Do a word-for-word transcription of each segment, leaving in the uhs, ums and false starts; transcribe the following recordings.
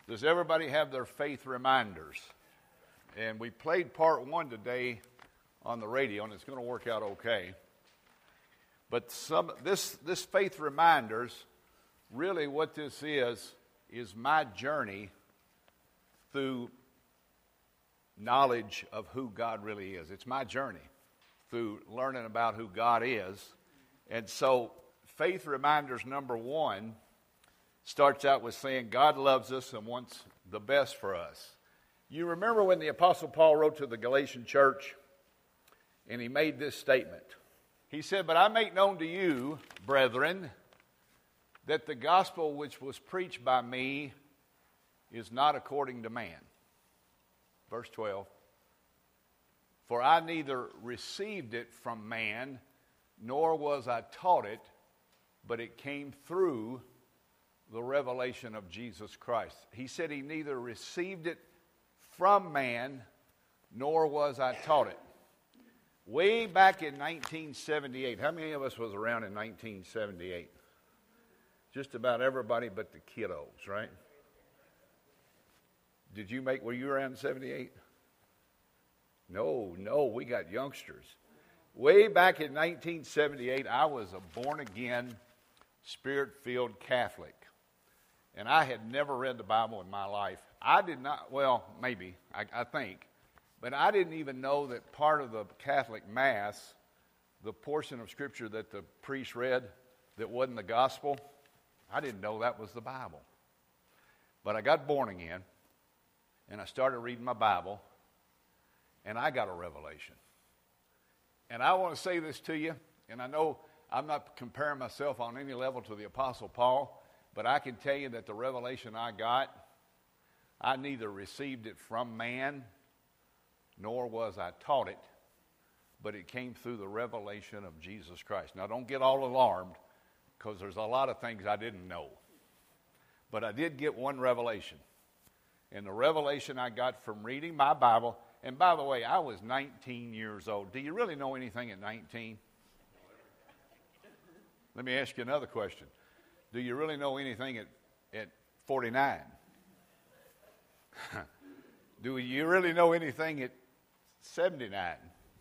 Does everybody have their faith reminders? And we played part one today on the radio, and it's going to work out okay. But some this this faith reminders, really what this is, is my journey through knowledge of who God really is. It's my journey through learning about who God is. And so faith reminders number one starts out with saying God loves us and wants the best for us. You remember when the Apostle Paul wrote to the Galatian church, and he made this statement. He said, "But I make known to you, brethren, that the gospel which was preached by me is not according to man." Verse twelve. "For I neither received it from man, nor was I taught it, but it came through the revelation of Jesus Christ." He said he neither received it from man, nor was I taught it. Way back in nineteen seventy-eight, how many of us was around in nineteen seventy-eight? Just about everybody but the kiddos, right? Did you make, were you around in seventy-eight? No, no, we got youngsters. Way back in nineteen seventy-eight, I was a born-again, Spirit-filled Catholic. And I had never read the Bible in my life. I did not, well, maybe, I, I think. But I didn't even know that part of the Catholic Mass, the portion of Scripture that the priest read that wasn't the gospel, I didn't know that was the Bible. But I got born again, and I started reading my Bible, and I got a revelation. And I want to say this to you, and I know I'm not comparing myself on any level to the Apostle Paul, but I can tell you that the revelation I got, I neither received it from man, nor was I taught it, but it came through the revelation of Jesus Christ. Now, don't get all alarmed, because there's a lot of things I didn't know. But I did get one revelation. And the revelation I got from reading my Bible, and by the way, I was nineteen years old. Do you really know anything at nineteen? Let me ask you another question. Do you really know anything at, at forty-nine? Do you really know anything at seventy-nine?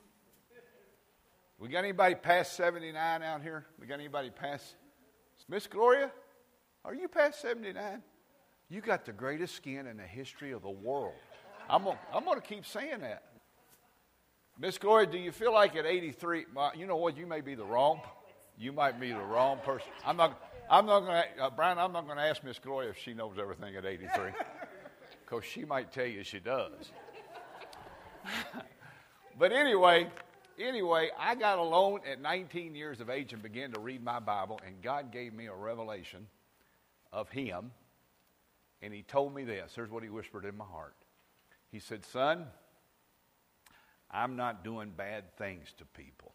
We got anybody past seventy-nine out here? We got anybody past? Miss Gloria, are you past seventy-nine? You got the greatest skin in the history of the world. I'm gonna, I'm going to keep saying that. Miss Gloria, do you feel like at eighty-three? Well, you know what? You may be the wrong. You might be the wrong person. I'm not. I'm not going to, uh, Brian. I'm not going to ask Miss Gloria if she knows everything at eighty-three, because she might tell you she does. But anyway, anyway, I got alone at nineteen years of age and began to read my Bible, and God gave me a revelation of Him, and He told me this. Here's what He whispered in my heart. He said, "Son, I'm not doing bad things to people."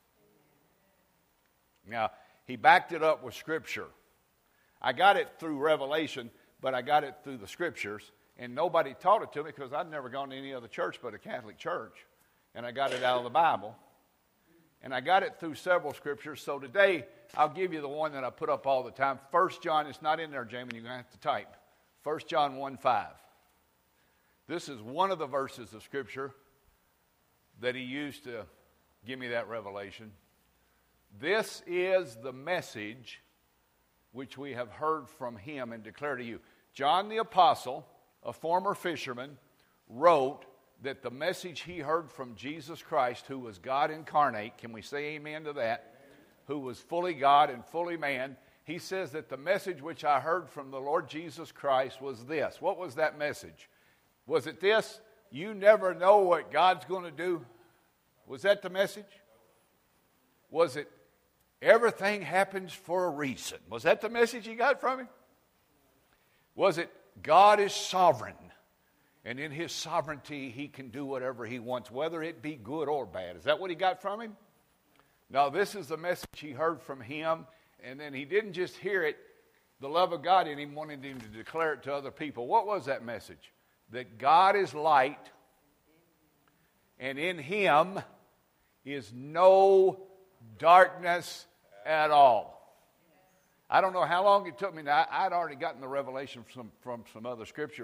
Now, He backed it up with Scripture. I got it through revelation, but I got it through the Scriptures, and nobody taught it to me because I'd never gone to any other church but a Catholic church, and I got it out of the Bible, and I got it through several Scriptures. So today, I'll give you the one that I put up all the time. First John, it's not in there, Jamie, you're going to have to type. First John one five. This is one of the verses of Scripture that He used to give me that revelation. "This is the message which we have heard from Him and declare to you." John the Apostle, a former fisherman, wrote that the message he heard from Jesus Christ, who was God incarnate, can we say amen to that, who was fully God and fully man, he says that the message which I heard from the Lord Jesus Christ was this. What was that message? Was it this? You never know what God's going to do? Was that the message? Was it everything happens for a reason? Was that the message he got from Him? Was it God is sovereign, and in His sovereignty He can do whatever He wants, whether it be good or bad? Is that what he got from Him? No, this is the message he heard from Him, and then he didn't just hear it. The love of God in him wanted him to declare it to other people. What was that message? That God is light, and in Him is no darkness at all. I don't know how long it took me. Now, I'd already gotten the revelation from, from some other scriptures,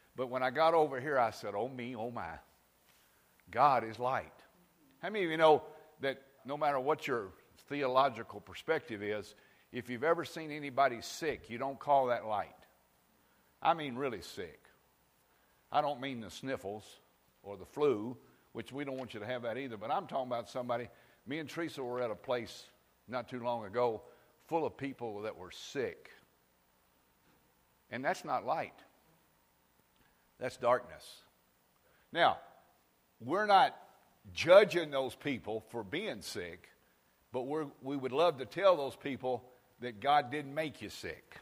But when I got over here, I said, oh me, oh my. God is light. How many of you know that no matter what your theological perspective is, if you've ever seen anybody sick, you don't call that light. I mean really sick. I don't mean the sniffles or the flu, which we don't want you to have that either, but I'm talking about somebody. Me and Teresa were at a place not too long ago full of people that were sick. And that's not light. That's darkness. Now, we're not judging those people for being sick, but we're, we would love to tell those people that God didn't make you sick.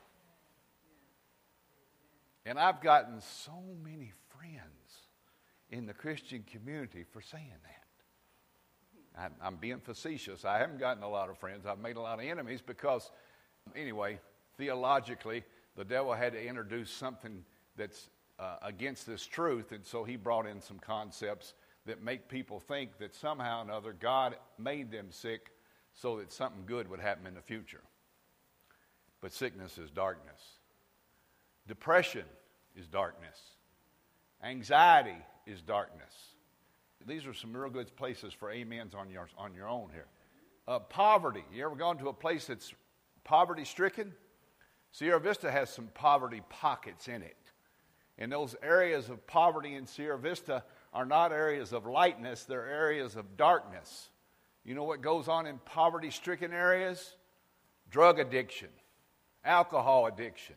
And I've gotten so many friends in the Christian community for saying that. I'm, I'm being facetious. I haven't gotten a lot of friends. I've made a lot of enemies because, anyway, theologically, the devil had to introduce something that's uh, against this truth, and so he brought in some concepts that make people think that somehow or another God made them sick so that something good would happen in the future. But sickness is darkness. Depression is darkness. Anxiety is darkness. These are some real good places for amens on your, on your own here. Uh, poverty. You ever gone to a place that's poverty-stricken? Sierra Vista has some poverty pockets in it. And those areas of poverty in Sierra Vista are not areas of lightness, they're areas of darkness. You know what goes on in poverty-stricken areas? Drug addiction, alcohol addiction.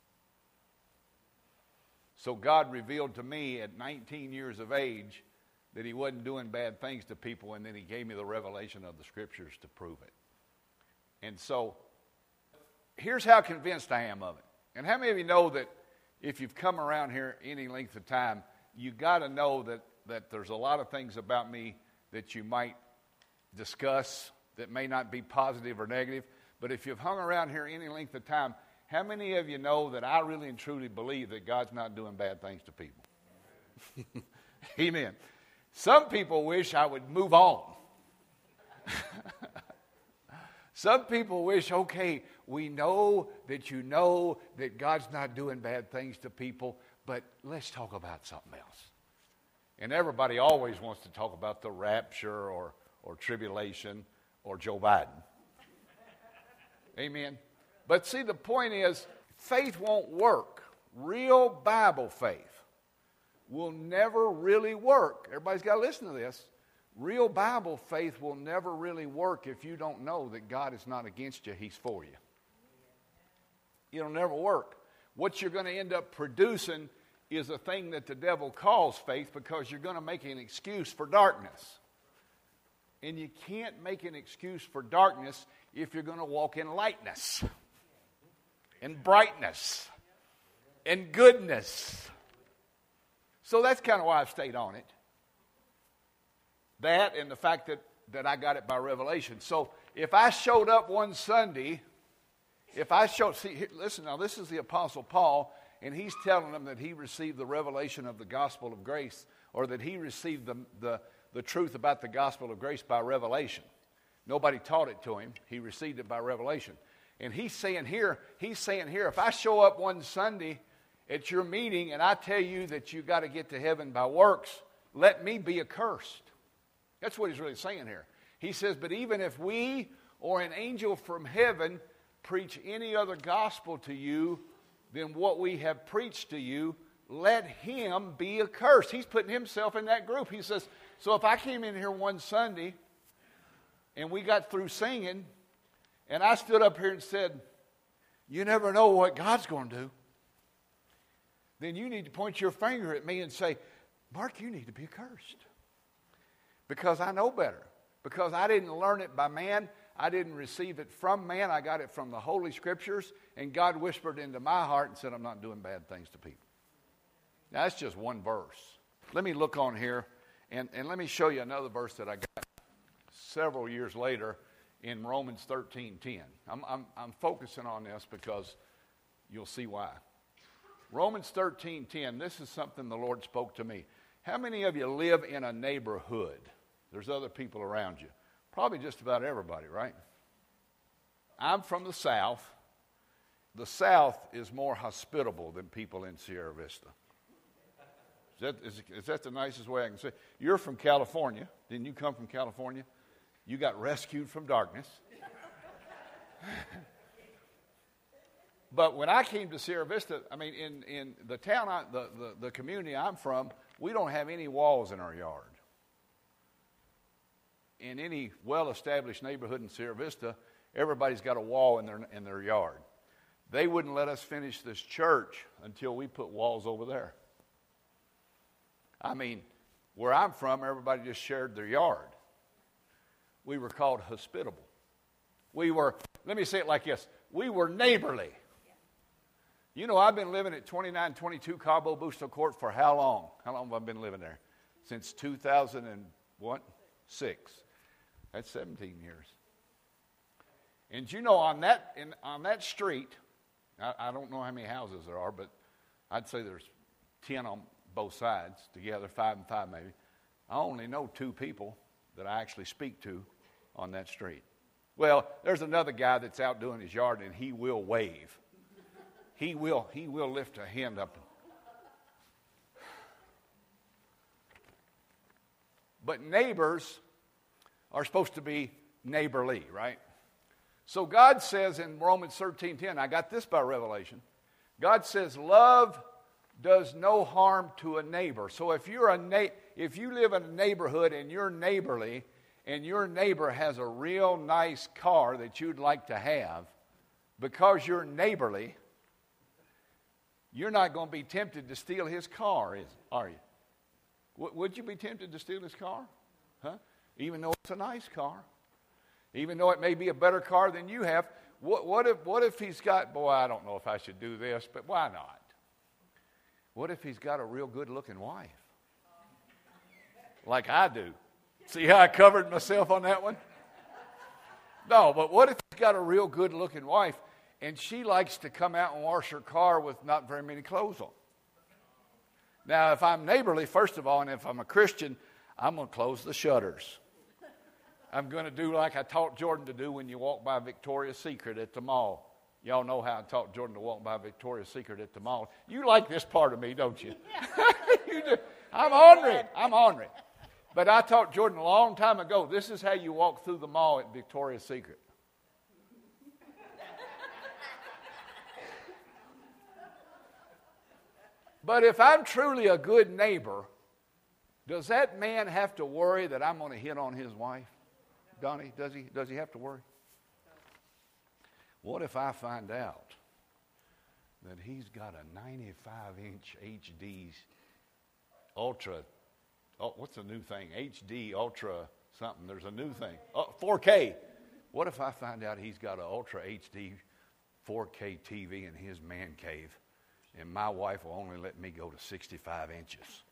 So God revealed to me at nineteen years of age that he wasn't doing bad things to people, and then he gave me the revelation of the Scriptures to prove it. And so, here's how convinced I am of it. And how many of you know that if you've come around here any length of time, you got to know that, that there's a lot of things about me that you might discuss that may not be positive or negative. But if you've hung around here any length of time, how many of you know that I really and truly believe that God's not doing bad things to people? Amen. Some people wish I would move on. Some people wish, okay, we know that you know that God's not doing bad things to people, but let's talk about something else. And everybody always wants to talk about the rapture or, or tribulation or Joe Biden. Amen. But see, the point is, faith won't work. Real Bible faith will never really work. Everybody's got to listen to this. Real Bible faith will never really work if you don't know that God is not against you, he's for you. It'll never work. What you're going to end up producing is a thing that the devil calls faith, because you're going to make an excuse for darkness. And you can't make an excuse for darkness if you're going to walk in lightness and brightness and goodness. So that's kind of why I've stayed on it. That and the fact that, that I got it by revelation. So if I showed up one Sunday, if I showed, see, listen now, this is the Apostle Paul, and he's telling them that he received the revelation of the gospel of grace, or that he received the, the, the truth about the gospel of grace by revelation. Nobody taught it to him. He received it by revelation. And he's saying here, he's saying here, if I show up one Sunday at your meeting and I tell you that you got to get to heaven by works, let me be accursed. That's what he's really saying here. He says, but even if we or an angel from heaven preach any other gospel to you than what we have preached to you, let him be accursed. He's putting himself in that group. He says, so if I came in here one Sunday and we got through singing and I stood up here and said, you never know what God's going to do, then you need to point your finger at me and say, Mark, you need to be accursed. Because I know better. Because I didn't learn it by man. I didn't receive it from man. I got it from the Holy Scriptures. And God whispered into my heart and said, I'm not doing bad things to people. Now, that's just one verse. Let me look on here. And, and let me show you another verse that I got several years later in Romans thirteen ten. I'm, I'm, I'm focusing on this because you'll see why. Romans thirteen ten, this is something the Lord spoke to me. How many of you live in a neighborhood? There's other people around you. Probably just about everybody, right? I'm from the South. The South is more hospitable than people in Sierra Vista. that, is, is that the nicest way I can say it? You're from California. Didn't you come from California? You got rescued from darkness. But when I came to Sierra Vista, I mean, in, in the town, I, the, the, the community I'm from, we don't have any walls in our yard. In any well-established neighborhood in Sierra Vista, everybody's got a wall in their, in their yard. They wouldn't let us finish this church until we put walls over there. I mean, where I'm from, everybody just shared their yard. We were called hospitable. We were, let me say it like this, we were neighborly. You know, I've been living at twenty-nine twenty-two Cabo Busto Court for how long? How long have I been living there? Since two thousand six. That's seventeen years. And you know, on that in, on that street, I, I don't know how many houses there are, but I'd say there's ten on both sides together, five and five maybe. I only know two people that I actually speak to on that street. Well, there's another guy that's out doing his yard, and he will wave. He will, he will lift a hand up. But neighbors are supposed to be neighborly, right? So God says in Romans thirteen ten, I got this by revelation. God says, love does no harm to a neighbor. So if you're a na- if you live in a neighborhood and you're neighborly, and your neighbor has a real nice car that you'd like to have, because you're neighborly, you're not going to be tempted to steal his car, is, are you? W- would you be tempted to steal his car? Huh? Even though it's a nice car. Even though it may be a better car than you have. What, what if, what if he's got, boy, I don't know if I should do this, but why not? What if he's got a real good-looking wife? Like I do. See how I covered myself on that one? No, but what if he's got a real good-looking wife, and she likes to come out and wash her car with not very many clothes on? Now, if I'm neighborly, first of all, and if I'm a Christian, I'm going to close the shutters. I'm going to do like I taught Jordan to do when you walk by Victoria's Secret at the mall. Y'all know how I taught Jordan to walk by Victoria's Secret at the mall. You like this part of me, don't you? You do. I'm ornery. I'm ornery. But I taught Jordan a long time ago, this is how you walk through the mall at Victoria's Secret. But if I'm truly a good neighbor, does that man have to worry that I'm going to hit on his wife? Donnie, does he, does he have to worry? What if I find out that he's got a ninety-five inch H D Ultra, oh, what's the new thing? H D Ultra something. There's a new thing. Oh, four K. What if I find out he's got an Ultra H D four K T V in his man cave, and my wife will only let me go to sixty-five inches?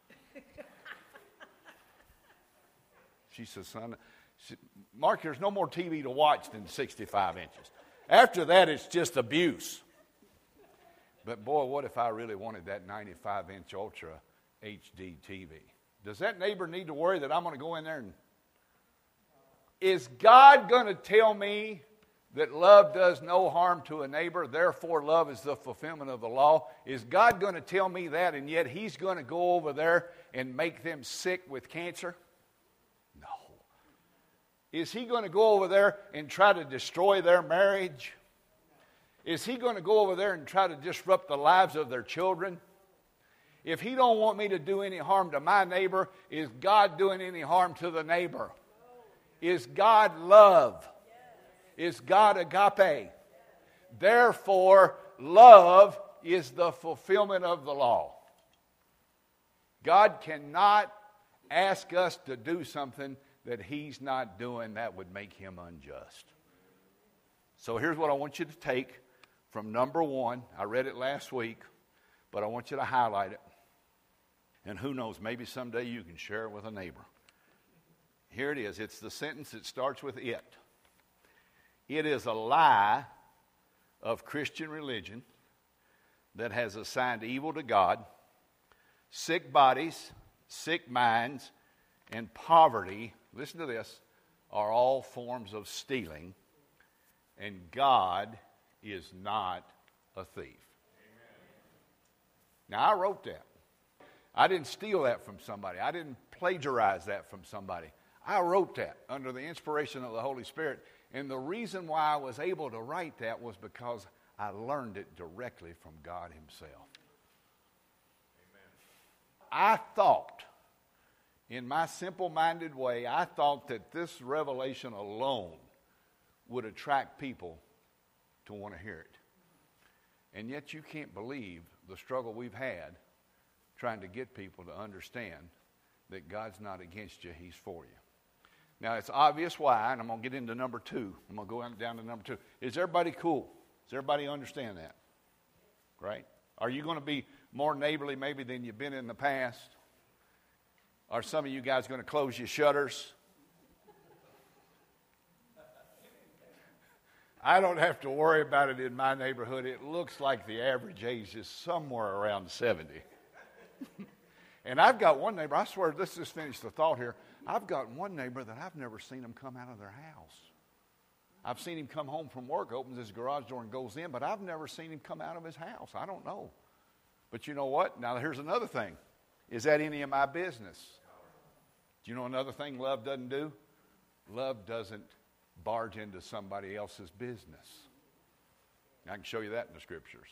She says, son, she, Mark, there's no more T V to watch than sixty-five inches. After that, it's just abuse. But boy, what if I really wanted that ninety-five inch Ultra H D T V? Does that neighbor need to worry that I'm going to go in there and... Is God going to tell me that love does no harm to a neighbor, therefore love is the fulfillment of the law? Is God going to tell me that, and yet he's going to go over there and make them sick with cancer? No. Is he going to go over there and try to destroy their marriage? Is he going to go over there and try to disrupt the lives of their children? If he don't want me to do any harm to my neighbor, is God doing any harm to the neighbor? Is God love? Is God agape? Therefore, love is the fulfillment of the law. God cannot ask us to do something that he's not doing. That would make him unjust. So here's what I want you to take from number one. I read it last week, but I want you to highlight it. And who knows, maybe someday you can share it with a neighbor. Here it is. It's the sentence that starts with it. It is a lie of Christian religion that has assigned evil to God, sick bodies, sick minds, and poverty, listen to this, are all forms of stealing, and God is not a thief. Amen. Now, I wrote that. I didn't steal that from somebody. I didn't plagiarize that from somebody. I wrote that under the inspiration of the Holy Spirit. And the reason why I was able to write that was because I learned it directly from God himself. Amen. I thought, in my simple-minded way, I thought that this revelation alone would attract people to want to hear it. And yet you can't believe the struggle we've had trying to get people to understand that God's not against you, he's for you. Now, it's obvious why, and I'm going to get into number two. I'm going to go down to number two. Is everybody cool? Does everybody understand that? Right? Are you going to be more neighborly maybe than you've been in the past? Are some of you guys going to close your shutters? I don't have to worry about it in my neighborhood. It looks like the average age is somewhere around seventy. And I've got one neighbor, I swear, let's just finish the thought here. I've got one neighbor that I've never seen him come out of their house. I've seen him come home from work, opens his garage door and goes in, but I've never seen him come out of his house. I don't know. But you know what? Now here's another thing. Is that any of my business? Do you know another thing love doesn't do? Love doesn't barge into somebody else's business. I can show you that in the scriptures.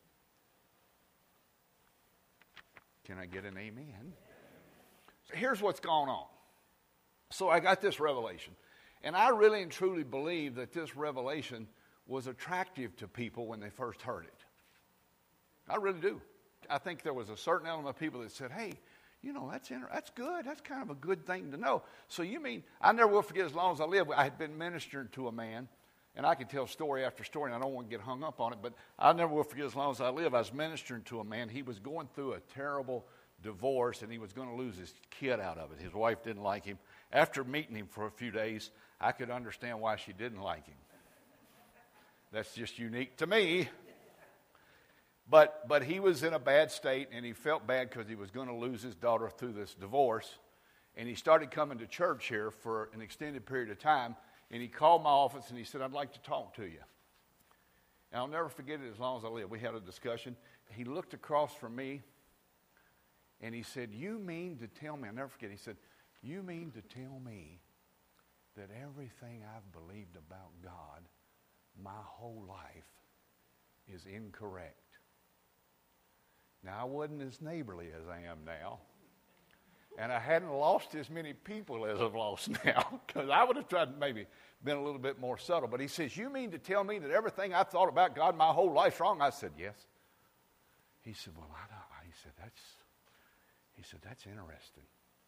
Can I get an amen? So here's what's going on. So I got this revelation. And I really and truly believe that this revelation was attractive to people when they first heard it. I really do. I think there was a certain element of people that said, hey, you know, that's inter- that's good. That's kind of a good thing to know. So you mean, I never will forget as long as I live, I had been ministering to a man, and I could tell story after story, and I don't want to get hung up on it, but I never will forget as long as I live, I was ministering to a man. He was going through a terrible divorce, and he was going to lose his kid out of it. His wife didn't like him. After meeting him for a few days, I could understand why she didn't like him. That's just unique to me. But but he was in a bad state, and he felt bad because he was going to lose his daughter through this divorce. And he started coming to church here for an extended period of time. And he called my office, and he said, I'd like to talk to you. And I'll never forget it as long as I live. We had a discussion. He looked across from me, and he said, you mean to tell me, I'll never forget, he said, you mean to tell me that everything I've believed about God my whole life is incorrect? Now, I wasn't as neighborly as I am now. And I hadn't lost as many people as I've lost now, because I would have tried to maybe been a little bit more subtle. But he says, you mean to tell me that everything I've thought about God my whole life's wrong? I said, yes. He said, well, I don't. He said, that's, he said, that's interesting.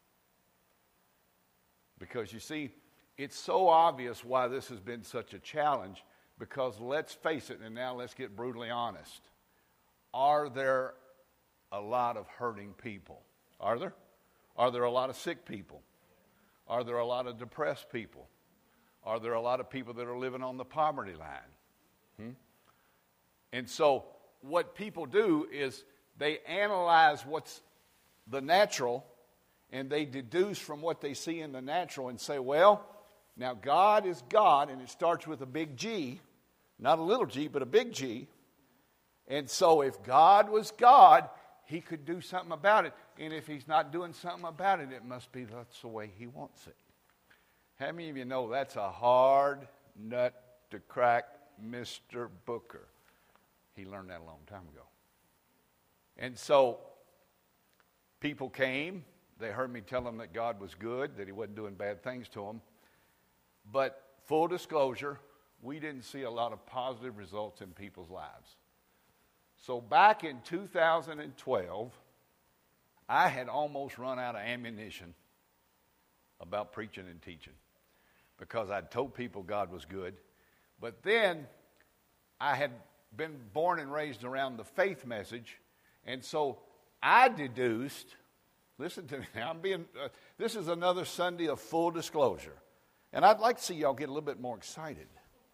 Because you see, it's so obvious why this has been such a challenge, because let's face it, and now let's get brutally honest. Are there a lot of hurting people? Are there? Are there a lot of sick people? Are there a lot of depressed people? Are there a lot of people that are living on the poverty line? Hmm? And so what people do is they analyze what's the natural, and they deduce from what they see in the natural and say, well, now God is God, and it starts with a big G, not a little g, but a big G. And so if God was God, he could do something about it. And if he's not doing something about it, it must be that's the way he wants it. How many of you know that's a hard nut to crack, Mister Booker? He learned that a long time ago. And so people came. They heard me tell them that God was good, that he wasn't doing bad things to them. But full disclosure, we didn't see a lot of positive results in people's lives. So back in two thousand twelve, I had almost run out of ammunition about preaching and teaching, because I'd told people God was good. But then I had been born and raised around the faith message, and so I deduced, listen to me now, I'm being, uh, this is another Sunday of full disclosure. And I'd like to see y'all get a little bit more excited.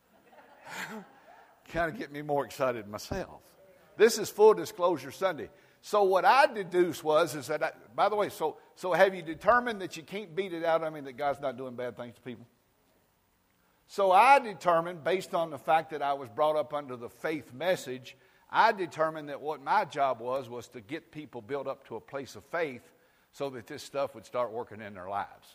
Kind of get me more excited myself. This is full disclosure Sunday. So what I deduced was, is that, I, by the way, so so have you determined that you can't beat it out of me that God's not doing bad things to people? So I determined, based on the fact that I was brought up under the faith message, I determined that what my job was was to get people built up to a place of faith so that this stuff would start working in their lives.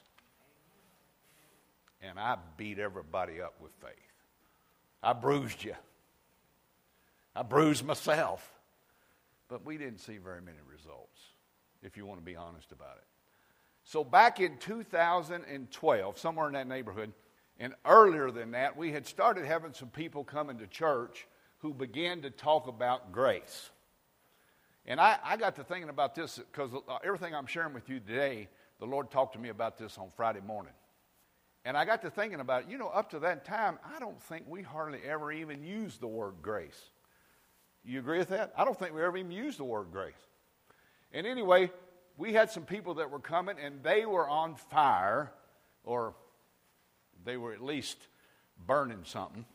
And I beat everybody up with faith. I bruised you. I bruised myself. But we didn't see very many results, if you want to be honest about it. So back in two thousand twelve, somewhere in that neighborhood, and earlier than that, we had started having some people coming to church who began to talk about grace. And I, I got to thinking about this because everything I'm sharing with you today, the Lord talked to me about this on Friday morning. And I got to thinking about it. You know, up to that time, I don't think we hardly ever even used the word grace. You agree with that? I don't think we ever even used the word grace. And anyway, we had some people that were coming, and they were on fire, or they were at least burning something.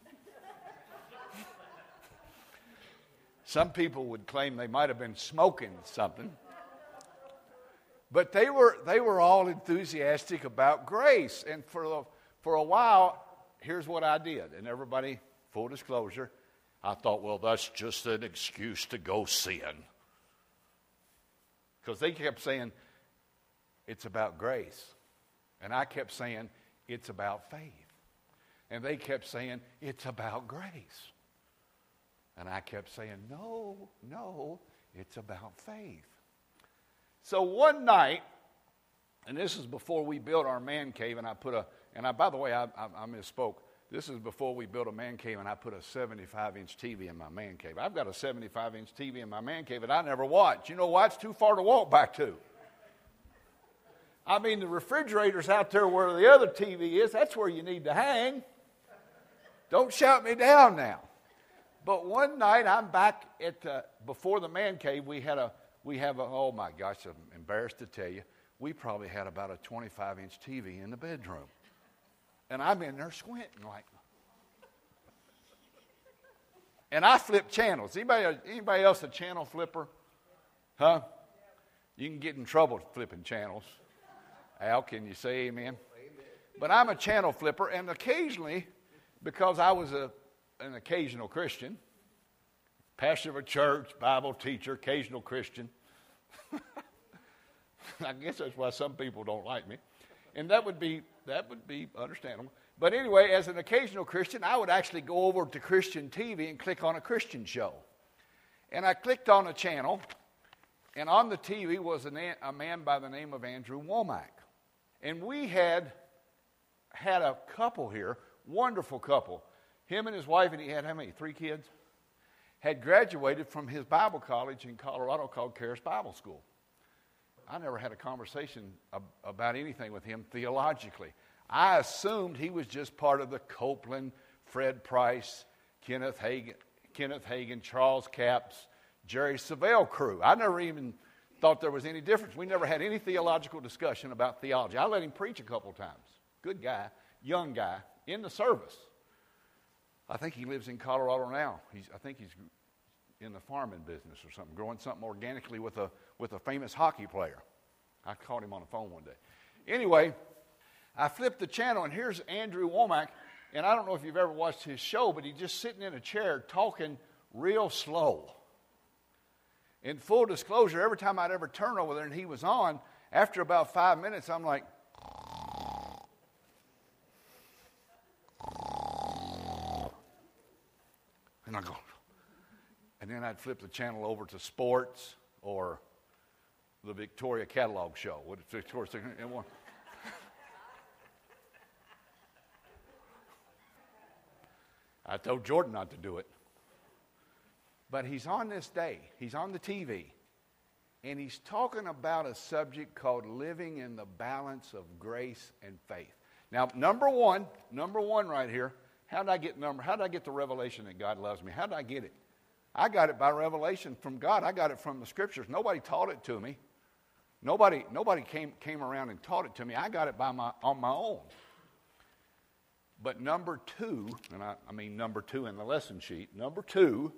Some people would claim they might have been smoking something. But they were they were all enthusiastic about grace. And for a, for a while, here's what I did. And everybody, full disclosure, I thought, well, that's just an excuse to go sin. Because they kept saying, it's about grace. And I kept saying, it's about faith. And they kept saying, it's about grace. And I kept saying, no, no, it's about faith. So one night, and this is before we built our man cave, and I put a, and I, by the way, I, I, I misspoke. This is before we built a man cave, and I put a seventy-five inch T V in my man cave. I've got a seventy-five inch T V in my man cave that I never watch. You know why? It's too far to walk back to. I mean, the refrigerator's out there where the other T V is. That's where you need to hang. Don't shout me down now. But one night, I'm back at the, before the man cave, we had a, we have a, oh my gosh, I'm embarrassed to tell you, we probably had about a twenty-five inch T V in the bedroom. And I'm in there squinting like, and I flip channels. Anybody, anybody else a channel flipper? Huh? You can get in trouble flipping channels. Al, can you say amen? Amen. But I'm a channel flipper, and occasionally, because I was a an occasional Christian, pastor of a church, Bible teacher, occasional Christian. I guess that's why some people don't like me. And that would be that would be understandable. But anyway, as an occasional Christian, I would actually go over to Christian T V and click on a Christian show. And I clicked on a channel, and on the T V was a, na- a man by the name of Andrew Womack. And we had had a couple here, wonderful couple. Him and his wife, and he had how many? Three kids? Had graduated from his Bible college in Colorado called Charis Bible School. I never had a conversation ab- about anything with him theologically. I assumed he was just part of the Copeland, Fred Price, Kenneth Hagin, Kenneth Hagin, Charles Capps, Jerry Savelle crew. I never even thought there was any difference. We never had any theological discussion about theology. I let him preach a couple times. Good guy, young guy, in the service. I think he lives in Colorado now. He's, I think he's in the farming business or something, growing something organically with a with a famous hockey player. I called him on the phone one day. Anyway, I flipped the channel, and here's Andrew Womack, and I don't know if you've ever watched his show, but he's just sitting in a chair talking real slow. In full disclosure, every time I'd ever turn over there and he was on, after about five minutes, I'm like, and I go, and then I'd flip the channel over to sports or the Victoria Catalog Show. What Victoria? I told Jordan not to do it. But he's on this day. He's on the T V. And he's talking about a subject called living in the balance of grace and faith. Now, number one, number one right here, how did I get number? How did I get the revelation that God loves me? How did I get it? I got it by revelation from God. I got it from the Scriptures. Nobody taught it to me. Nobody, nobody came came around and taught it to me. I got it by my on my own. But number two, and I, I mean number two in the lesson sheet. Number two,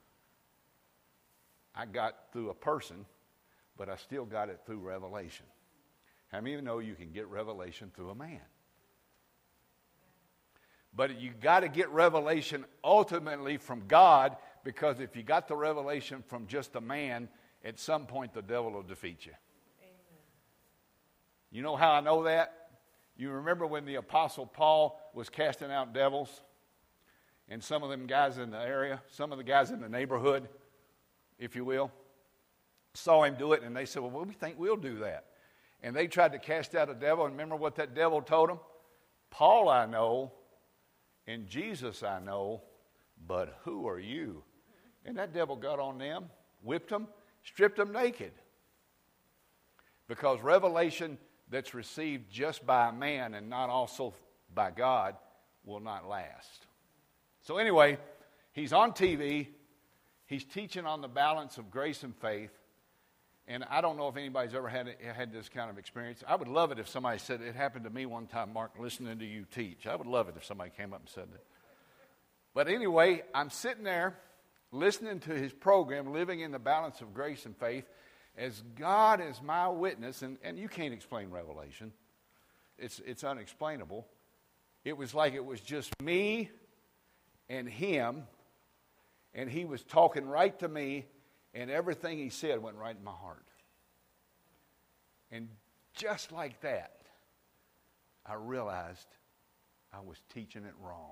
I got through a person, but I still got it through revelation. How many of you know you can get revelation through a man? But you got to get revelation ultimately from God, Because if you got the revelation from just a man, at some point the devil will defeat you. Amen. You know how I know that? You remember when the Apostle Paul was casting out devils? And some of them guys in the area, some of the guys in the neighborhood, if you will, saw him do it, and they said, well, we think we'll do that. And they tried to cast out a devil, and remember what that devil told them? Paul I know, and Jesus I know, but who are you? And that devil got on them, whipped them, stripped them naked. Because revelation that's received just by a man and not also by God will not last. So anyway, he's on T V. He's teaching on the balance of grace and faith. And I don't know if anybody's ever had had this kind of experience. I would love it if somebody said, it happened to me one time, Mark, listening to you teach. I would love it if somebody came up and said that. But anyway, I'm sitting there listening to his program, Living in the Balance of Grace and Faith, as God is my witness. And, and you can't explain Revelation. It's, it's unexplainable. It was like it was just me and him, and he was talking right to me, and everything he said went right in my heart. And just like that, I realized I was teaching it wrong.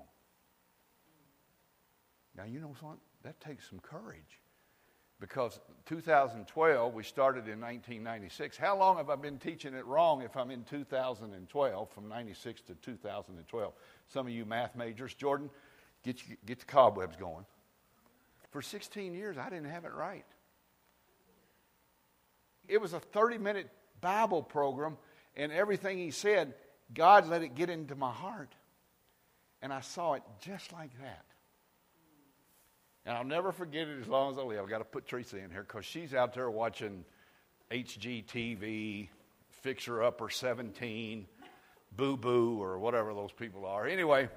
Now, you know what? That takes some courage. Because two thousand twelve, we started in nineteen ninety-six. How long have I been teaching it wrong if I'm in two thousand twelve, from ninety-six to two thousand twelve? Some of you math majors, Jordan, get, you, get the cobwebs going. For sixteen years, I didn't have it right. It was a thirty-minute Bible program, and everything he said, God let it get into my heart. And I saw it just like that. And I'll never forget it as long as I live. I've got to put Teresa in here because she's out there watching H G T V, Fixer Upper seventeen, Boo Boo, or whatever those people are. Anyway,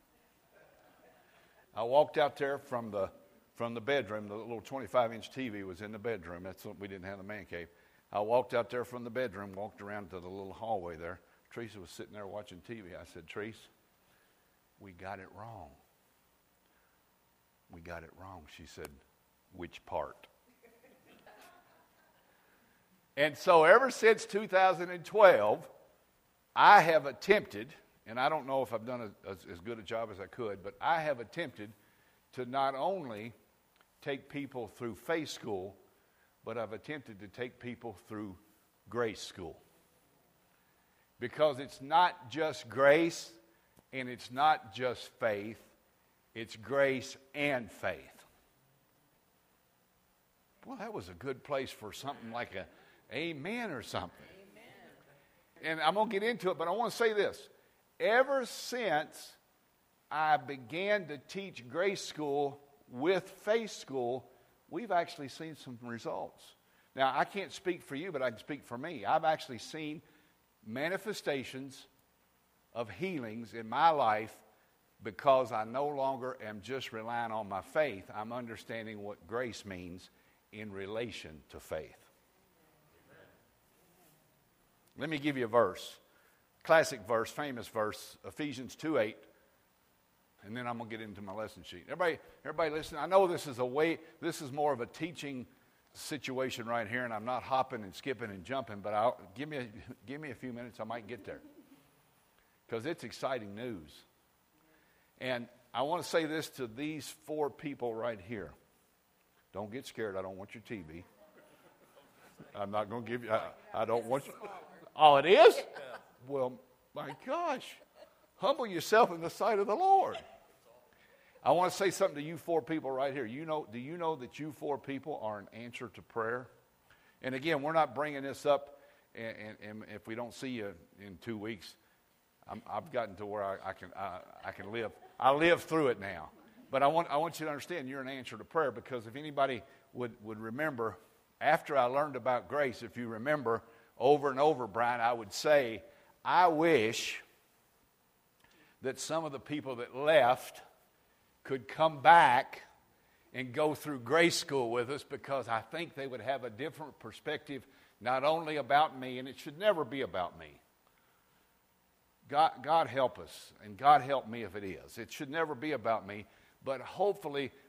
I walked out there from the from the bedroom. The little twenty-five inch T V was in the bedroom. That's what we didn't have the man cave. I walked out there from the bedroom, walked around to the little hallway there. Teresa was sitting there watching T V. I said, Teresa, we got it wrong. We got it wrong. She said, which part? And so ever since two thousand twelve, I have attempted, and I don't know if I've done a, as, as good a job as I could, but I have attempted to not only take people through faith school, but I've attempted to take people through grace school. Because it's not just grace and it's not just faith, it's grace and faith. Well, that was a good place for something like a amen or something. Amen. And I'm going to get into it, but I want to say this. Ever since I began to teach grace school with faith school, we've actually seen some results. Now, I can't speak for you, but I can speak for me. I've actually seen manifestations of healings in my life because I no longer am just relying on my faith. I'm understanding what grace means in relation to faith. Let me give you a verse. Classic verse, famous verse, Ephesians two eight. And then I'm going to get into my lesson sheet. Everybody, everybody listen. I know this is a way, this is more of a teaching situation right here, and I'm not hopping and skipping and jumping, but I'll, give me a, give me a few minutes, I might get there. Because it's exciting news. And I want to say this to these four people right here. Don't get scared. I don't want your T V. I'm not going to give you, I, I don't want you. Oh, it is? Well, my gosh. Humble yourself in the sight of the Lord. I want to say something to you four people right here. You know, do you know that you four people are an answer to prayer? And again, we're not bringing this up, and, and, and if we don't see you in two weeks, I'm, I've gotten to where I, I can I, I can live. I live through it now. But I want I want you to understand you're an answer to prayer, because if anybody would, would remember, after I learned about grace, if you remember, over and over, Brian, I would say, I wish that some of the people that left could come back and go through grace school with us, because I think they would have a different perspective, not only about me, and it should never be about me. God, God help us, and God help me if it is. It should never be about me, but hopefully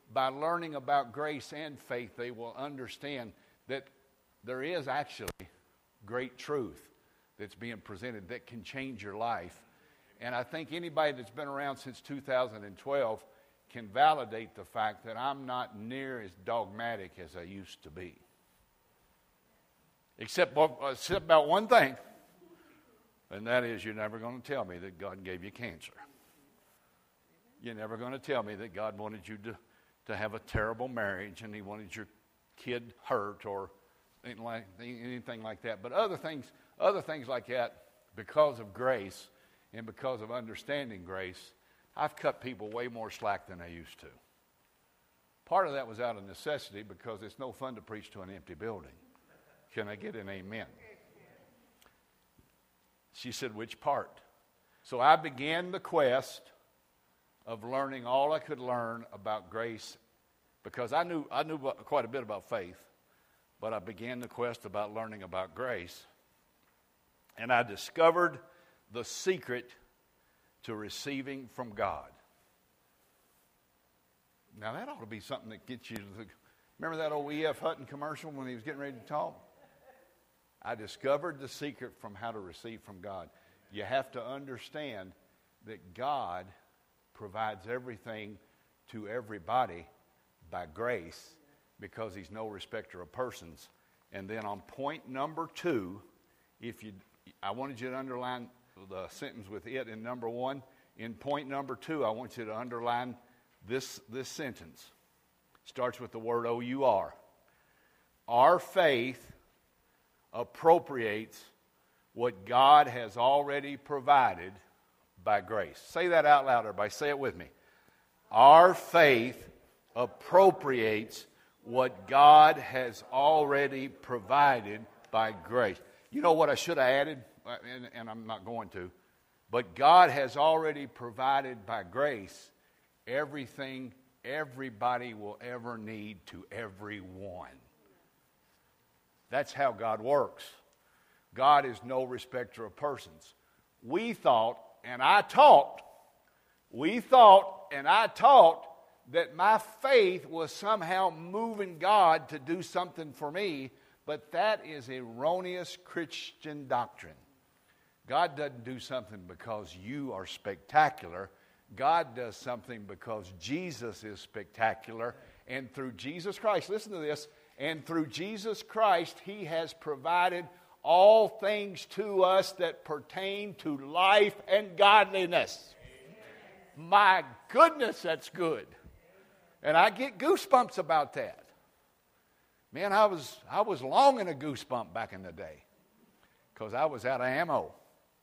by learning about grace and faith, they will understand that there is actually great truth that's being presented that can change your life. And I think anybody that's been around since two thousand twelve can validate the fact that I'm not near as dogmatic as I used to be. Except, except about one thing, and that is you're never going to tell me that God gave you cancer. You're never going to tell me that God wanted you to, to have a terrible marriage and he wanted your kid hurt or anything like, anything like that. But other things, other things like that, because of grace and because of understanding grace, I've cut people way more slack than I used to. Part of that was out of necessity because it's no fun to preach to an empty building. Can I get an amen? She said, which part? So I began the quest of learning all I could learn about grace because I knew I knew quite a bit about faith, but I began the quest about learning about grace. And I discovered the secret to receiving from God. Now that ought to be something that gets you to the, remember that old E F Hutton commercial when he was getting ready to talk? I discovered the secret from how to receive from God. You have to understand that God provides everything to everybody by grace because he's no respecter of persons. And then on point number two, if you, I wanted you to underline the sentence with it in number one. In point number two, I want you to underline this, this sentence. Starts with the word O U R. Our faith appropriates what God has already provided by grace. Say that out loud, everybody. Say it with me. Our faith appropriates what God has already provided by grace. You know what I should have added, and, and I'm not going to, but God has already provided by grace everything everybody will ever need to everyone. That's how God works. God is no respecter of persons. We thought, and I taught, we thought, and I taught that my faith was somehow moving God to do something for me, but that is erroneous Christian doctrine. God doesn't do something because you are spectacular. God does something because Jesus is spectacular, and through Jesus Christ, listen to this, and through Jesus Christ, he has provided all things to us that pertain to life and godliness. Amen. My goodness, that's good. And I get goosebumps about that. Man, I was I was longing a goosebump back in the day because I was out of ammo.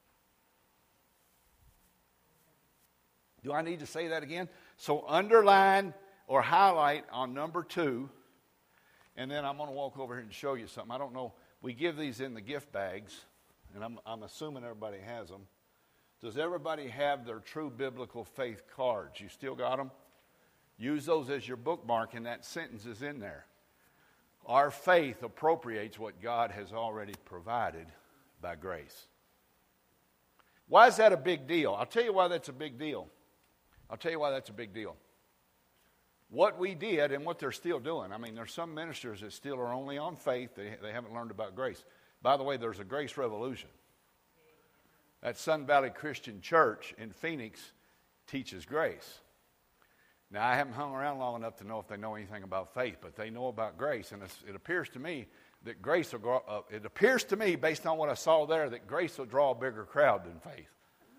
Do I need to say that again? So underline or highlight on number two, and then I'm going to walk over here and show you something. I don't know. We give these in the gift bags, and I'm, I'm assuming everybody has them. Does everybody have their true biblical faith cards? You still got them? Use those as your bookmark, and that sentence is in there. Our faith appropriates what God has already provided by grace. Why is that a big deal? I'll tell you why that's a big deal. I'll tell you why that's a big deal. What we did and what they're still doing. I mean, there's some ministers that still are only on faith. They, they haven't learned about grace. By the way, there's a grace revolution. That Sun Valley Christian Church in Phoenix teaches grace. Now, I haven't hung around long enough to know if they know anything about faith, but they know about grace. And it's, it appears to me that grace will grow, uh, it appears to me, based on what I saw there, that grace will draw a bigger crowd than faith.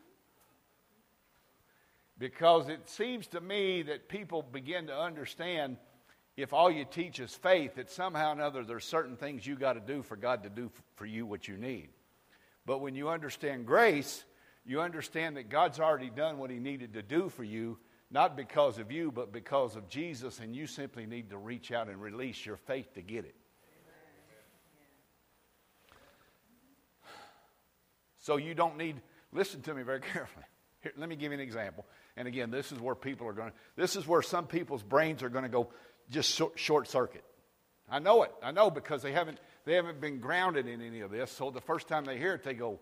Because it seems to me that people begin to understand if all you teach is faith, that somehow or another there's certain things you got to do for God to do for you what you need. But when you understand grace, you understand that God's already done what he needed to do for you, not because of you, but because of Jesus, and you simply need to reach out and release your faith to get it. So you don't need, listen to me very carefully. Here, let me give you an example. And again, this is where people are going to, this is where some people's brains are going to go just short, short circuit. I know it. I know because they haven't, they haven't been grounded in any of this. So the first time they hear it, they go,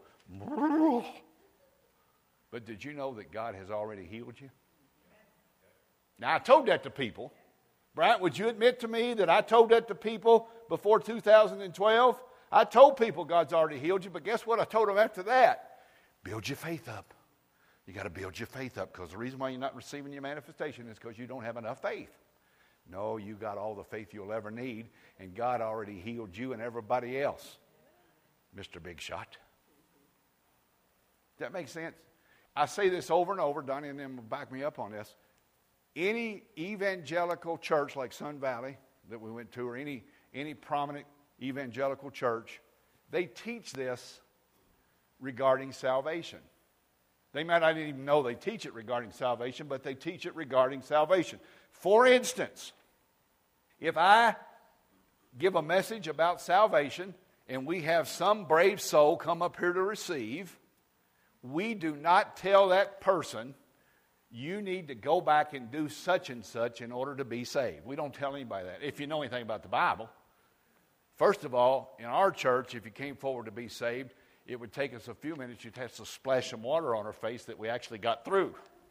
but did you know that God has already healed you? Now, I told that to people, Bryant, would you admit to me that I told that to people before two thousand twelve? I told people God's already healed you, but guess what I told them after that? Build your faith up. You got to build your faith up, because the reason why you're not receiving your manifestation is because you don't have enough faith. No, you got all the faith you'll ever need, and God already healed you and everybody else, Mister Big Shot. Does that make sense? I say this over and over. Donnie and them will back me up on this. Any evangelical church like Sun Valley that we went to, or any, any prominent evangelical church, they teach this regarding salvation. They might not even know they teach it regarding salvation, but they teach it regarding salvation. For instance, if I give a message about salvation and we have some brave soul come up here to receive, we do not tell that person, you need to go back and do such and such in order to be saved. We don't tell anybody that. If you know anything about the Bible, first of all, in our church, if you came forward to be saved, it would take us a few minutes. You'd have to splash some water on our face that we actually got through.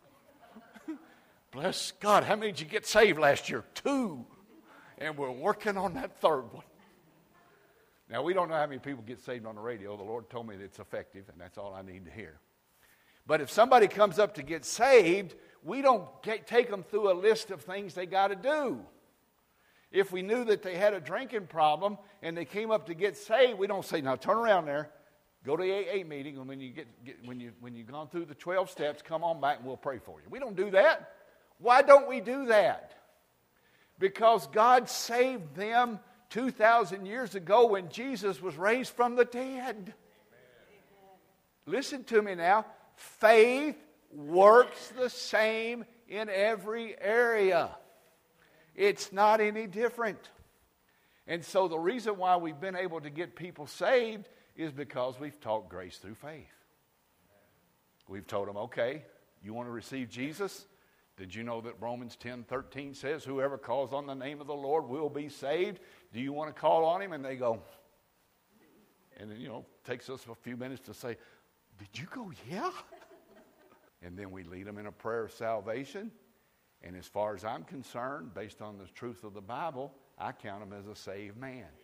Bless God. How many did you get saved last year? Two. And we're working on that third one. Now, we don't know how many people get saved on the radio. The Lord told me that it's effective, and that's all I need to hear. But if somebody comes up to get saved, we don't get, take them through a list of things they got to do. If we knew that they had a drinking problem and they came up to get saved, we don't say, now turn around there, go to the A A meeting, and when, you get, get, when, you, when you've gone through the twelve steps, come on back and we'll pray for you. We don't do that. Why don't we do that? Because God saved them two thousand years ago when Jesus was raised from the dead. Amen. Listen to me now. Faith works the same in every area. It's not any different. And so the reason why we've been able to get people saved is because we've taught grace through faith. We've told them, okay, you want to receive Jesus? Did you know that Romans ten thirteen says, whoever calls on the name of the Lord will be saved? Do you want to call on him? And they go, and then, you know, it takes us a few minutes to say, did you go, yeah? And then we lead them in a prayer of salvation. And as far as I'm concerned, based on the truth of the Bible, I count them as a saved man. Amen.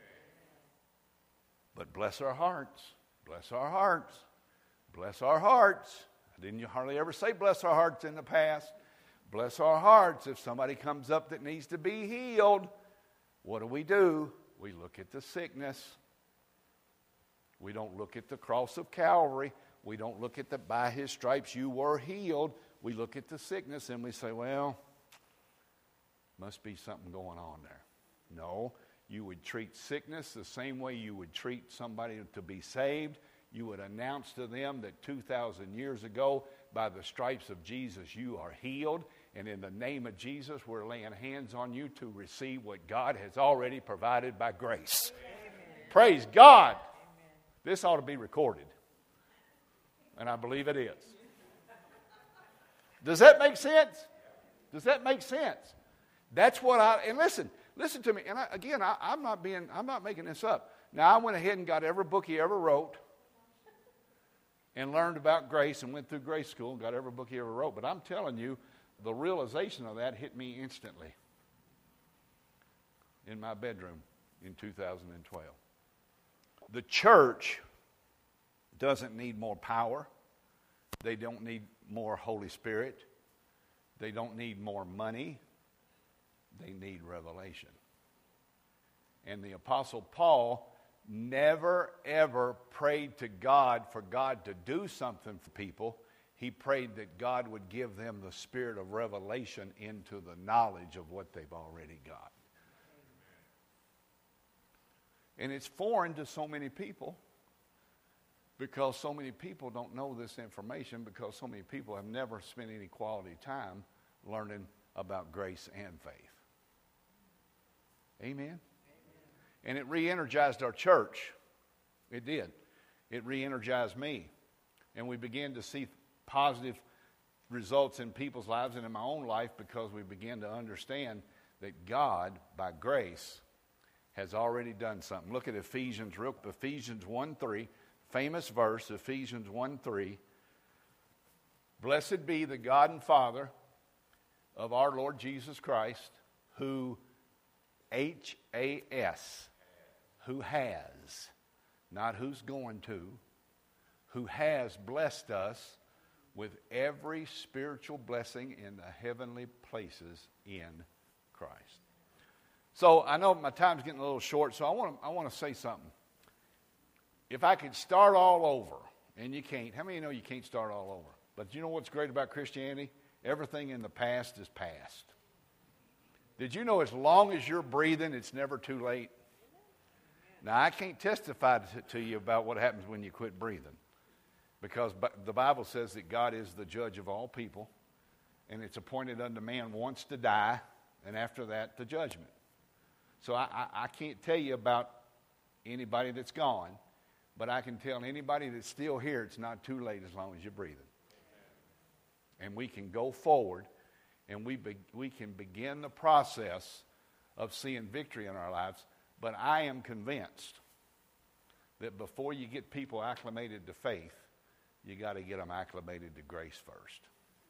But bless our hearts, bless our hearts, bless our hearts. Didn't you hardly ever say bless our hearts in the past? Bless our hearts. If somebody comes up that needs to be healed, what do we do? We look at the sickness. We don't look at the cross of Calvary. We don't look at the by his stripes you were healed. We look at the sickness and we say, well, must be something going on there. No, you would treat sickness the same way you would treat somebody to be saved. You would announce to them that two thousand years ago, by the stripes of Jesus, you are healed. And in the name of Jesus, we're laying hands on you to receive what God has already provided by grace. Amen. Praise God. Amen. This ought to be recorded. And I believe it is. Does that make sense? Does that make sense? That's what I, and listen, listen to me. And I, again, I, I'm not being, I'm not making this up. Now, I went ahead and got every book he ever wrote and learned about grace and went through grace school and got every book he ever wrote. But I'm telling you, the realization of that hit me instantly in my bedroom in two thousand twelve. The church doesn't need more power. They don't need more Holy Spirit. They don't need more money. They need revelation. And the Apostle Paul never, ever prayed to God for God to do something for people. He prayed that God would give them the spirit of revelation into the knowledge of what they've already got. And it's foreign to so many people because so many people don't know this information, because so many people have never spent any quality time learning about grace and faith. Amen? Amen. And it re-energized our church. It did. It re-energized me. And we began to see positive results in people's lives and in my own life because we began to understand that God, by grace, has already done something. Look at Ephesians, real Ephesians one three, famous verse, Ephesians one three. Blessed be the God and Father of our Lord Jesus Christ, who, H A S, who has, not who's going to, who has blessed us with every spiritual blessing in the heavenly places in Christ. So I know my time's getting a little short, so I want to I want to say something. If I could start all over, and you can't, how many of you know you can't start all over? But you know what's great about Christianity? Everything in the past is past. Did you know as long as you're breathing, it's never too late? Now, I can't testify to, to you about what happens when you quit breathing, because the Bible says that God is the judge of all people, and it's appointed unto man once to die, and after that, the judgment. So I, I, I can't tell you about anybody that's gone, but I can tell anybody that's still here it's not too late as long as you're breathing. And we can go forward, and we be, we can begin the process of seeing victory in our lives. But I am convinced that before you get people acclimated to faith, you got to get them acclimated to grace first.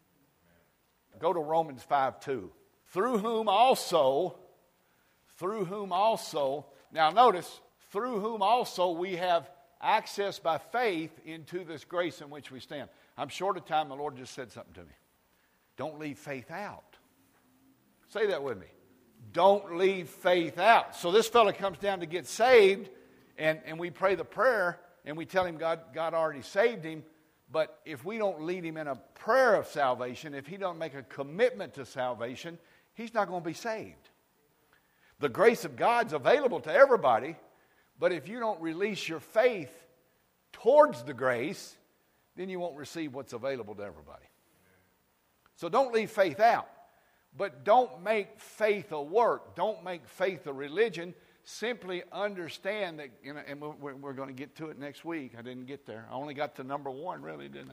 Go to Romans five two. Through whom also, through whom also, now notice, through whom also we have access by faith into this grace in which we stand. I'm short of time. The Lord just said something to me. Don't leave faith out. Say that with me. Don't leave faith out. So this fella comes down to get saved, and, and we pray the prayer, and we tell him God, God already saved him. But if we don't lead him in a prayer of salvation, if he don't make a commitment to salvation, he's not going to be saved. The grace of God's available to everybody, but if you don't release your faith towards the grace, then you won't receive what's available to everybody. So don't leave faith out. But don't make faith a work. Don't make faith a religion. Simply understand that, you know, and we're, we're going to get to it next week. I didn't get there. I only got to number one, really, didn't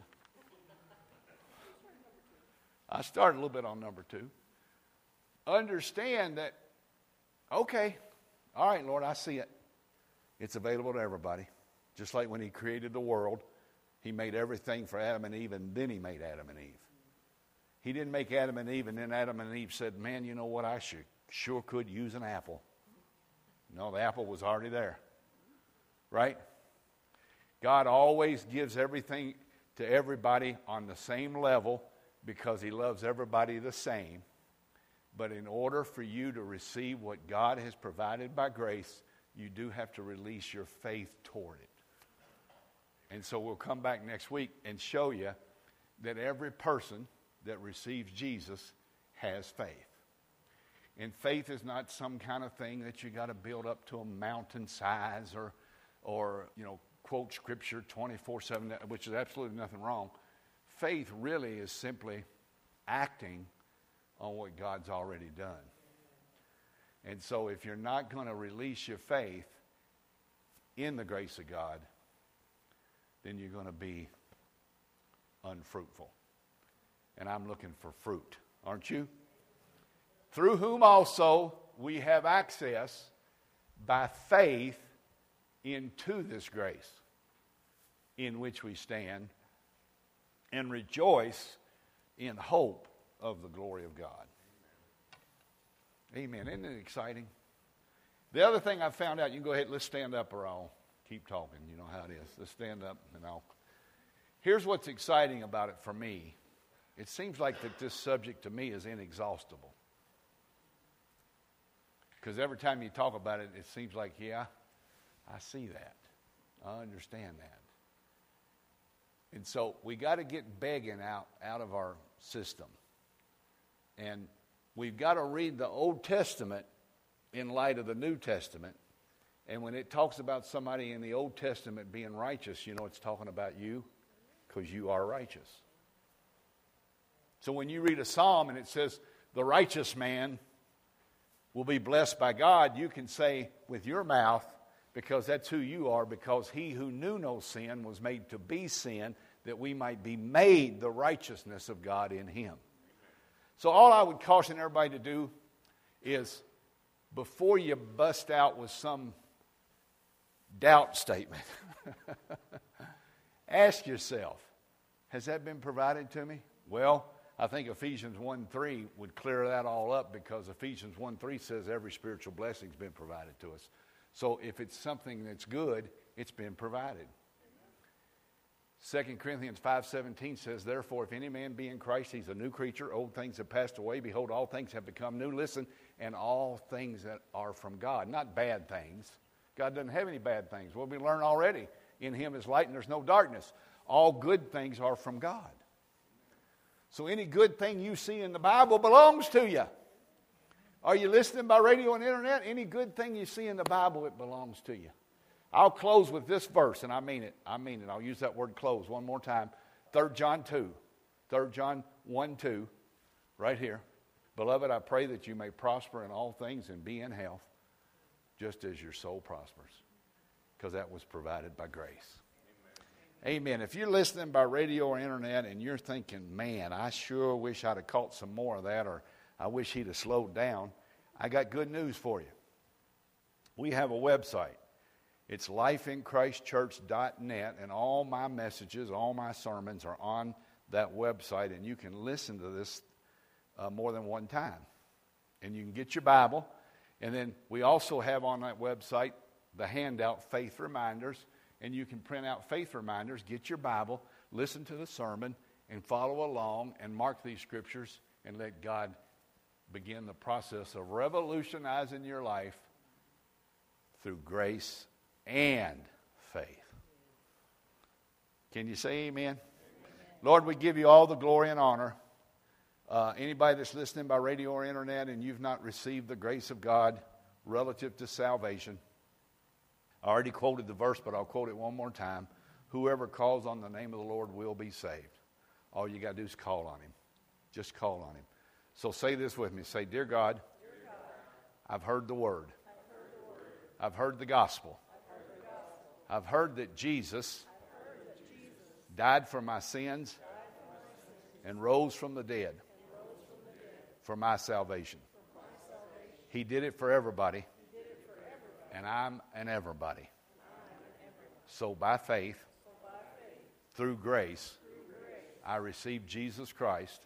I? I started a little bit on number two. Understand that, okay, all right, Lord, I see it. It's available to everybody. Just like when he created the world, he made everything for Adam and Eve, and then he made Adam and Eve. He didn't make Adam and Eve, and then Adam and Eve said, man, you know what, I should, sure could use an apple. No, the apple was already there. Right? God always gives everything to everybody on the same level because he loves everybody the same. But in order for you to receive what God has provided by grace, you do have to release your faith toward it. And so we'll come back next week and show you that every person that receives Jesus has faith. And faith is not some kind of thing that you got to build up to a mountain size or, or you know, quote Scripture twenty-four seven, which is absolutely nothing wrong. Faith really is simply acting on what God's already done. And so if you're not going to release your faith in the grace of God, then you're going to be unfruitful. And I'm looking for fruit, aren't you? Through whom also we have access by faith into this grace in which we stand and rejoice in hope of the glory of God. Amen. Isn't it exciting? The other thing I found out, you can go ahead, let's stand up or I'll keep talking. You know how it is. Let's stand up and I'll. Here's what's exciting about it for me. It seems like that this subject to me is inexhaustible. Because every time you talk about it, it seems like, yeah, I see that. I understand that. And so we got to get begging out, out of our system. And we've got to read the Old Testament in light of the New Testament. And when it talks about somebody in the Old Testament being righteous, you know it's talking about you because you are righteous. So when you read a psalm and it says, the righteous man will be blessed by God, you can say with your mouth, because that's who you are, because he who knew no sin was made to be sin, that we might be made the righteousness of God in him. So all I would caution everybody to do is, before you bust out with some doubt statement, ask yourself, has that been provided to me? Well, I think Ephesians one three would clear that all up, because Ephesians one three says every spiritual blessing's been provided to us. So if it's something that's good, it's been provided. Second Corinthians five seventeen says, therefore, if any man be in Christ, he's a new creature. Old things have passed away. Behold, all things have become new. Listen, and all things that are from God, not bad things. God doesn't have any bad things. Well, we learn already, in him is light and there's no darkness. All good things are from God. So any good thing you see in the Bible belongs to you. Are you listening by radio and internet? Any good thing you see in the Bible, it belongs to you. I'll close with this verse, and I mean it. I mean it. I'll use that word close one more time. Third John two. Third John one two. Right here. Beloved, I pray that you may prosper in all things and be in health, just as your soul prospers. Because that was provided by grace. Amen. Amen. If you're listening by radio or internet and you're thinking, man, I sure wish I'd have caught some more of that, or I wish he'd have slowed down, I got good news for you. We have a website. It's life in christ church dot net, and all my messages, all my sermons are on that website, and you can listen to this uh, more than one time. And you can get your Bible, and then we also have on that website the handout Faith Reminders, and you can print out Faith Reminders, get your Bible, listen to the sermon, and follow along and mark these scriptures and let God begin the process of revolutionizing your life through grace and faith. Can you say amen? Amen. Lord, we give you all the glory and honor. Uh, anybody that's listening by radio or internet and you've not received the grace of God relative to salvation, I already quoted the verse, but I'll quote it one more time. Whoever calls on the name of the Lord will be saved. All you got to do is call on him. Just call on him. So say this with me. Say, Dear God, Dear God, I've heard the word. I've heard the, word. I've heard the gospel. I've heard, the gospel. I've heard that Jesus, heard that Jesus died for my sins, for my sins and rose from the dead, rose from the dead for, my salvation. for my salvation. He did it for everybody, he did it for everybody. And I'm an everybody. And I'm an everybody. So by faith, so by faith through, grace, through grace, I receive Jesus Christ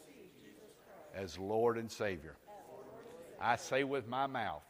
as Lord and Savior. I say with my mouth,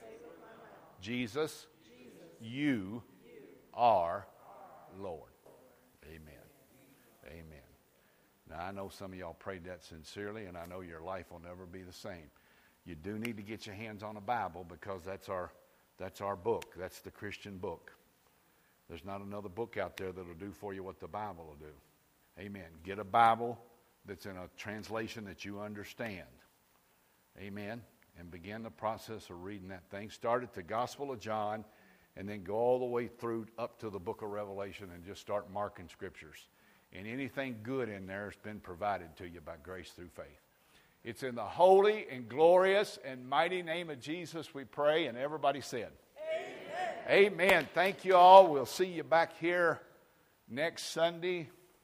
Jesus, you are Lord. Amen. Amen. Now, I know some of y'all prayed that sincerely, and I know your life will never be the same. You do need to get your hands on a Bible, because that's our, that's our book. That's the Christian book. There's not another book out there that'll do for you what the Bible will do. Amen. Get a Bible that's in a translation that you understand. Amen. And begin the process of reading that thing. Start at the Gospel of John and then go all the way through up to the book of Revelation and just start marking scriptures. And anything good in there has been provided to you by grace through faith. It's in the holy and glorious and mighty name of Jesus we pray, and everybody said, Amen. Amen. Thank you all. We'll see you back here next Sunday.